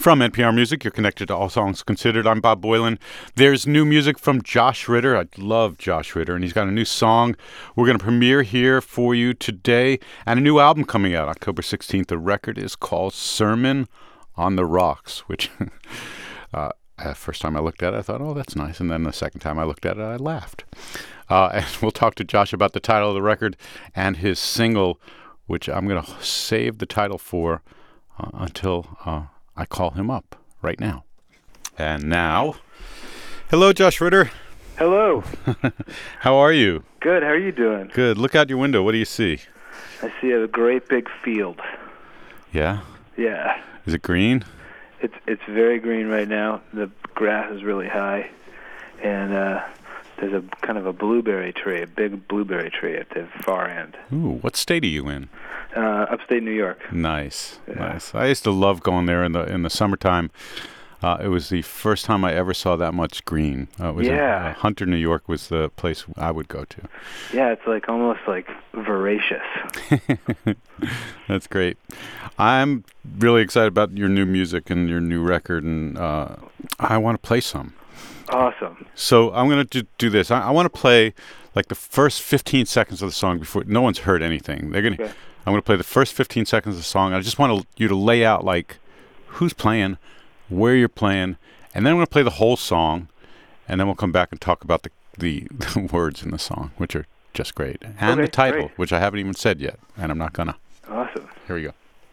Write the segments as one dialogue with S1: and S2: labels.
S1: From NPR Music, you're connected to All Songs Considered. I'm Bob Boilen. There's new music from Josh Ritter. I love Josh Ritter, and he's got a new song we're going to premiere here for you today, and a new album coming out October 16th. The record is called Sermon on the Rocks, which first time I looked at it, I thought, oh, that's nice. And then the second time I looked at it, I laughed. And we'll talk to Josh about the title of the record and his single, which I'm going to save the title for until I call him up right now. And now, hello, Josh Ritter.
S2: Hello.
S1: How are you?
S2: Good. How are you doing?
S1: Good. Look out your window. What do you see?
S2: I see a great big field.
S1: Yeah?
S2: Yeah.
S1: Is it green?
S2: It's very green right now. The grass is really high, and there's a kind of a blueberry tree, a big blueberry tree at the far end.
S1: Ooh, what state are you in?
S2: Upstate New York.
S1: Nice,
S2: Yeah.
S1: nice. I used to love going there in the summertime. It was the first time I ever saw that much green. Hunter, New York was the place I would go to.
S2: Yeah, it's like almost like voracious.
S1: That's great. I'm really excited about your new music and your new record, and I want to play some.
S2: Awesome.
S1: So I'm going to do this. I want to play like the first 15 seconds of the song before no one's heard anything.
S2: Okay.
S1: I'm going to play the first 15 seconds of the song. I just want you to lay out like who's playing, where you're playing, and then I'm going to play the whole song, and then we'll come back and talk about the words in the song, which are just great, and the title,
S2: great.
S1: which I haven't even said yet, and I'm not going to.
S2: Awesome.
S1: Here we go.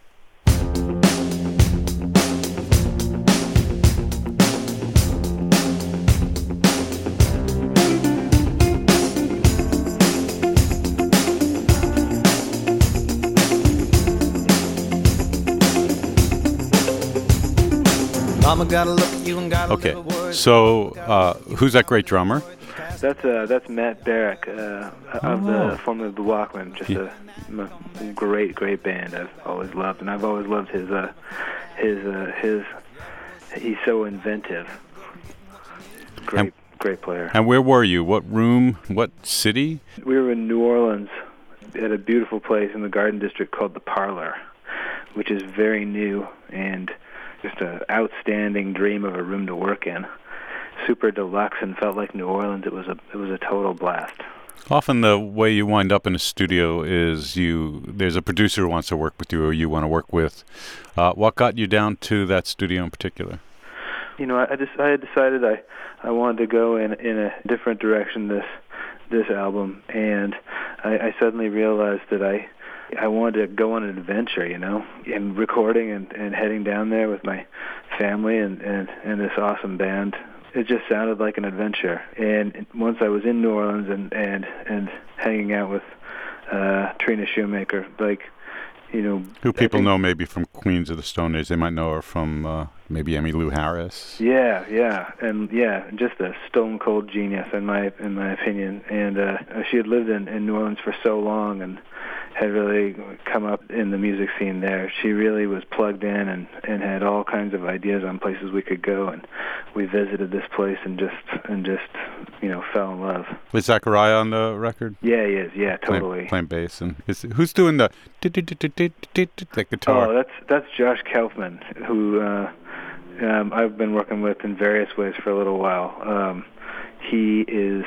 S1: Okay, so who's that great drummer?
S2: That's Matt Barrick formerly the Walkmen. Just a great band I've always loved, and I've always loved his. He's so inventive. Great player.
S1: And where were you? What room? What city?
S2: We were in New Orleans at a beautiful place in the Garden District called The Parlor, which is very new and just an outstanding dream of a room to work in. Super deluxe and felt like New Orleans. It was a total blast.
S1: Often the way you wind up in a studio is there's a producer who wants to work with you or you want to work with. What got you down to that studio in particular?
S2: You know, I had decided I wanted to go in a different direction this album, and I suddenly realized that I wanted to go on an adventure, you know, in recording and heading down there with my family and this awesome band. It just sounded like an adventure. And once I was in New Orleans and hanging out with Trina Shoemaker, like, you know,
S1: who people know maybe from Queens of the Stone Age, they might know her from maybe Emmylou Harris.
S2: Yeah, just a stone cold genius in my opinion. And she had lived in New Orleans for so long and had really come up in the music scene there. She really was plugged in and had all kinds of ideas on places we could go, and we visited this place and just you know, fell in love.
S1: Was Zachariah on the record?
S2: Yeah, he is. Yeah, totally.
S1: Playing bass, and who's doing the guitar?
S2: Oh, that's Josh Kaufman, who I've been working with in various ways for a little while. He is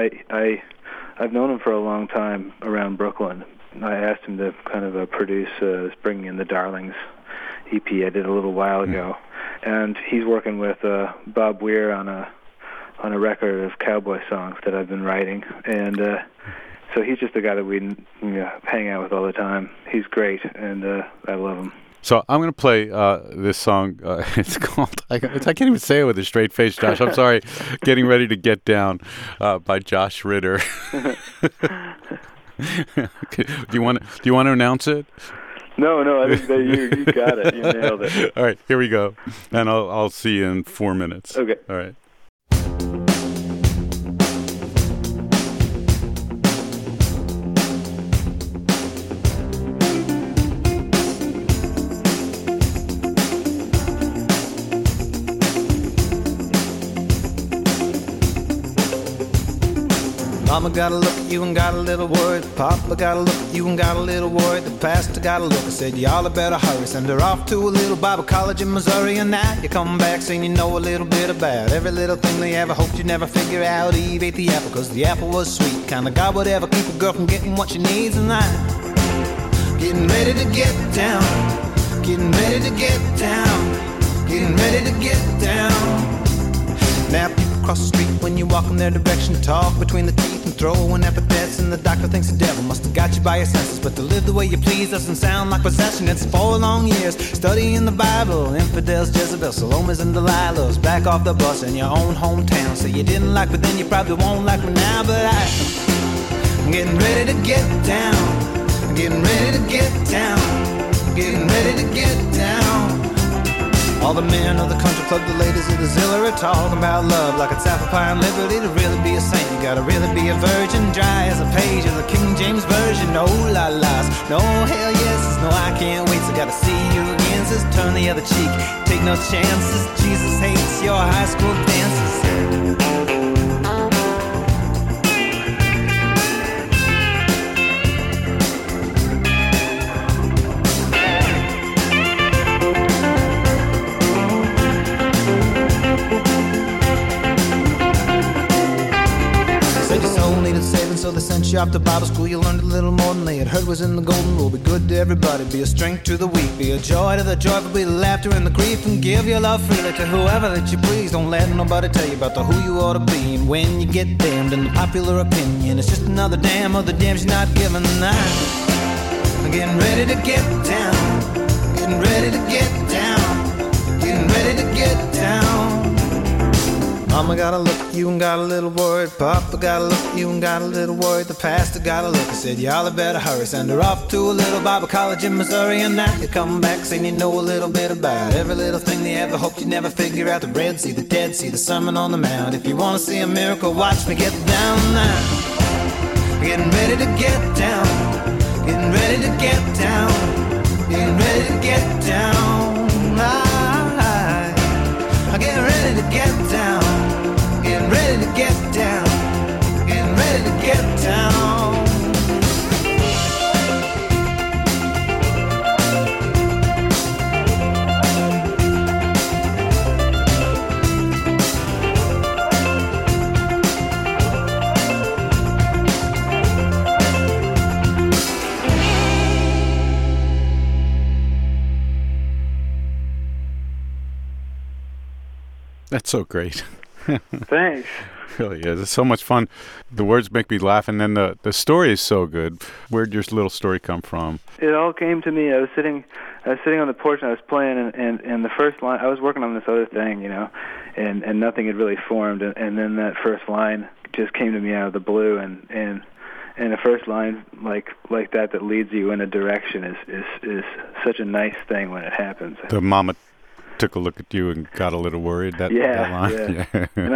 S2: I've known him for a long time around Brooklyn. I asked him to kind of produce Bringing in the Darlings EP I did a little while ago, and he's working with Bob Weir on a record of cowboy songs that I've been writing, and so he's just the guy that we hang out with all the time. He's great, and I love him.
S1: So I'm going to play this song. It's called, I can't even say it with a straight face, Josh. I'm sorry. Getting Ready to Get Down by Josh Ritter. Okay. Do you want to announce it?
S2: No, I think that you got it. You nailed it.
S1: All right, here we go. And I'll see you in 4 minutes.
S2: Okay.
S1: All right.
S3: Mama got a look at you and got a little worried. Papa got a look at you and got a little worried. The pastor got a look and said, y'all better hurry. Send her off to a little Bible college in Missouri. And now you come back saying you know a little bit about every little thing they ever hoped you'd never figure out. Eve ate the apple cause the apple was sweet. Kind of God would ever keep a girl from getting what she needs. And I'm getting ready to get down. Getting ready to get down. Getting ready to get down. Now people cross the street when you walk in their direction, talk between the teeth and throwing epithets, and the doctor thinks the devil must have got you by your senses. But to live the way you please doesn't sound like possession. It's 4 long years studying the Bible, infidels, Jezebel, Salomes and Delilahs. Back off the bus in your own hometown. Say you didn't like me then, you probably won't like me now. But I'm getting ready to get down. I'm getting ready to get down. Getting ready to get down. All the men of the country club, the ladies of the Zilla are talking about love like it's apple pie and liberty. To really be a saint, you gotta really be a virgin. Dry as a page of the King James Version. No la las, no hell yeses, no I can't wait. So gotta see you again, says turn the other cheek. Take no chances, Jesus hates your high school dances. So they sent you off to Bible school. You learned a little more than they had heard was in the golden rule. Be good to everybody, be a strength to the weak, be a joy to the joyful, be the laughter and the grief, and give your love freely to whoever that you please. Don't let nobody tell you about who you ought to be. And when you get damned in the popular opinion, it's just another damn of the damns you're not giving. I'm getting ready to get down. Getting ready to get down. Getting ready to get down. Mama got a look at you and got a little worried. Papa got a look at you and got a little worried. The pastor got a look and said, y'all better hurry. Send her off to a little Bible college in Missouri. And now you come back saying you know a little bit about every little thing they ever hoped you'd never figure out. The Red Sea, the Dead Sea, the Sermon on the Mount. If you want to see a miracle, watch me get down now. Getting ready to get down. Getting ready to get down. Getting ready to get down. I'm getting ready to get down. Getting ready to get down. Getting ready to get down.
S1: That's so great.
S2: Thanks.
S1: Really is. It's so much fun. The words make me laugh, and then the story is so good. Where'd your little story come from?
S2: It all came to me. I was sitting on the porch and I was playing, and the first line, I was working on this other thing, and nothing had really formed, and then that first line just came to me out of the blue, and the first line like that leads you in a direction is such a nice thing when it happens.
S1: The mama took a look at you and got a little worried. That line.
S2: Yeah. And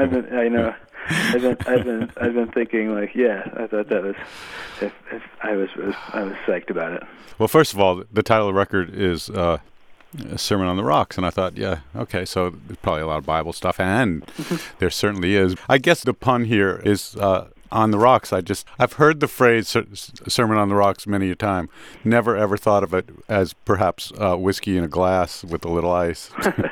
S2: I've been thinking I thought that was, I was psyched about it.
S1: Well, first of all, the title of the record is a Sermon on the Rocks, and I thought, okay, so there's probably a lot of Bible stuff, and there certainly is. I guess the pun here is on the rocks. I've heard the phrase Sermon on the Rocks many a time. Never ever thought of it as perhaps whiskey in a glass with a little ice.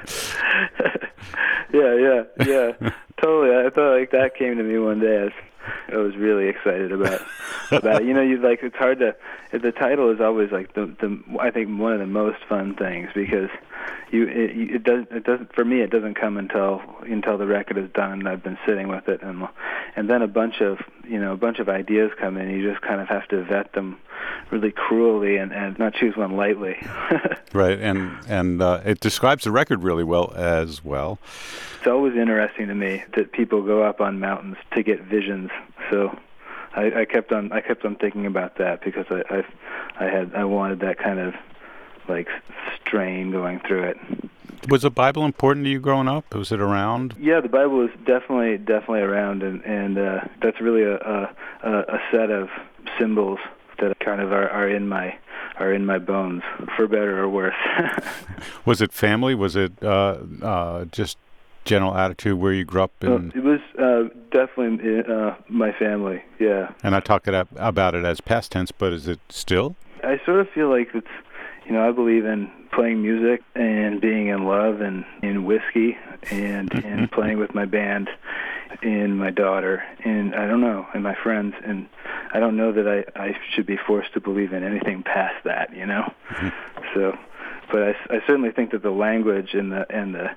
S2: Yeah. Totally. I thought that came to me one day. I was really excited about it. It's hard to. The title is always the I think one of the most fun things, because it doesn't for me, it doesn't come until the record is done and I've been sitting with it, and then a bunch of ideas come in. You just kind of have to vet them really cruelly and not choose one lightly.
S1: Right, and it describes the record really well as well.
S2: It's always interesting to me that people go up on mountains to get visions. So I kept on thinking about that, because I wanted that kind of strain going through it.
S1: Was the Bible important to you growing up? Was it around?
S2: Yeah, the Bible was definitely around, and that's really a set of symbols that kind of are in my bones, for better or worse.
S1: Was it family? Was it just general attitude where you grew up?
S2: It was definitely my family, yeah.
S1: And I talk about it as past tense, but is it still?
S2: I sort of feel like it's, I believe in playing music and being in love and in whiskey and in playing with my band and my daughter and I don't know, and my friends, and I don't know that I should be forced to believe in anything past that, So, but I certainly think that the language and the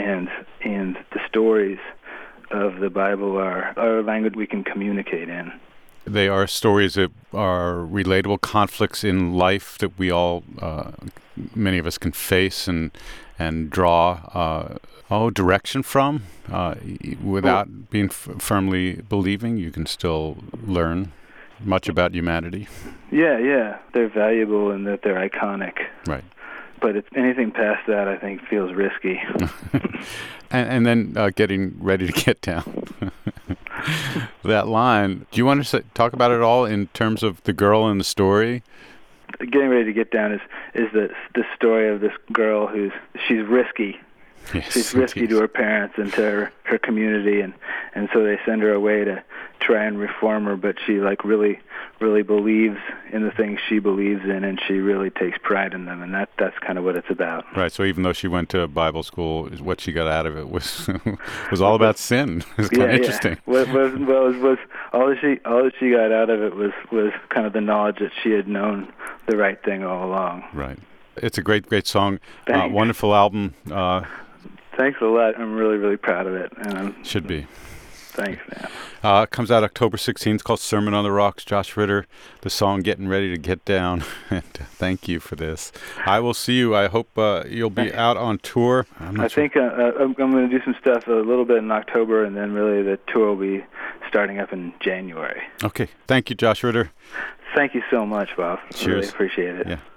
S2: stories of the Bible are a language we can communicate in.
S1: They are stories that are relatable conflicts in life that we all, many of us, can face and draw direction from. Without being firmly believing, you can still learn much about humanity.
S2: Yeah, they're valuable in that they're iconic.
S1: Right.
S2: But anything past that, I think, feels risky.
S1: and then getting ready to get down. That line, do you want to talk about it all in terms of the girl in the story?
S2: Getting ready to get down is the story of this girl she's risky.
S1: Yes,
S2: she's risky to her parents and to her community, and so they send her away to try and reform her, but she really believes in the things she believes in, and she really takes pride in them, and that's kind of what it's about.
S1: Right. So even though she went to Bible school, what she got out of it was all about sin. It's kind of interesting.
S2: Was all that she got out of it was kind of the knowledge that she had known the right thing all along.
S1: Right. It's a great song. Wonderful album.
S2: Thanks a lot. I'm really, really proud of it.
S1: Should be.
S2: Thanks, man.
S1: It comes out October 16th. It's called Sermon on the Rocks. Josh Ritter, the song Getting Ready to Get Down. And thank you for this. I will see you. I hope you'll be out on tour.
S2: I think I'm going to do some stuff a little bit in October, and then really the tour will be starting up in January.
S1: Okay. Thank you, Josh Ritter.
S2: Thank you so much, Bob.
S1: Cheers.
S2: I really appreciate it.
S1: Yeah.